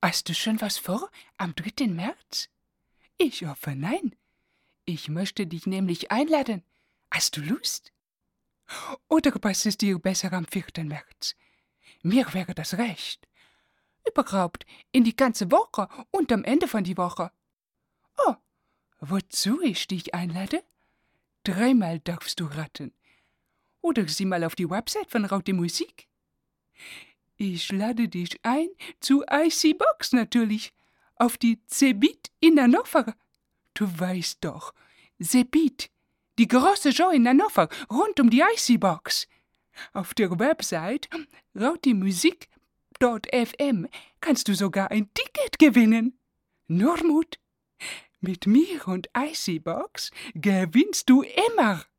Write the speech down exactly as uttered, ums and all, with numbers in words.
Hast du schon was vor am dritten März? Ich hoffe, nein. Ich möchte dich nämlich einladen. Hast du Lust? Oder passt es dir besser am vierten März? Mir wäre das recht. Überhaupt in die ganze Woche und am Ende von die Woche. Oh, wozu ich dich einlade? Dreimal darfst du raten. Oder sieh mal auf die Website von Raute Musik. Ich lade dich ein zu I C Box natürlich, auf die Cebit in Hannover. Du weißt doch, Cebit, die große Show in Hannover, rund um die I C Box. Auf der Website rautemusik punkt f m kannst du sogar ein Ticket gewinnen. Nur Mut. Mit mir und I C Box gewinnst du immer.